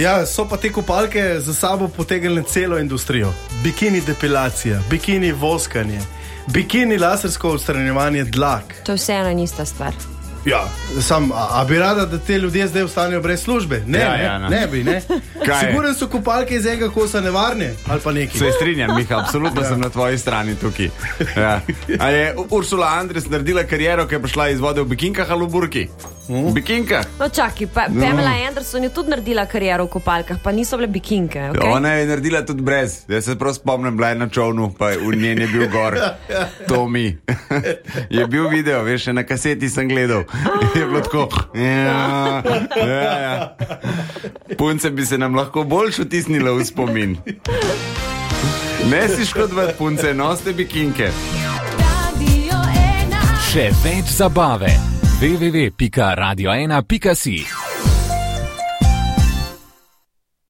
Ja, so pa te kopalke za sabo potegnile celo industrijo. Bikini depilacija, bikini voskanje, bikini lasersko odstranjevanje dlak. To je vseeno ista stvar. Ja, a bi rada, da te ljudje zdaj ostanejo brez službe? Ne bi, ne. Siguren so kopalke iz enega kosa nevarne, ali pa neki. Se strinjam, Miha, absolutno sem na tvoji strani tukaj. Ja. A je Ursula Andres naredila kariero, ki je prišla iz vode v bikinkah ali v burki? V bikinkah? No čaki, Pamela Anderson je tudi naredila kariero v kopalkah, pa niso bile bikinke, okay? Ona je naredila tudi brez. Jaz se prav spomnim, bila je na čovnu, pa v njen je bil gor Tomi. Je bil video, veš, na kaseti sem gledal. Je bilo tako. Ja. Punce bi se nam lahko bolj vtisnile v spomin. Ne si škodovati, punce, nosite bikinke. Še več zabave. www.radio1.si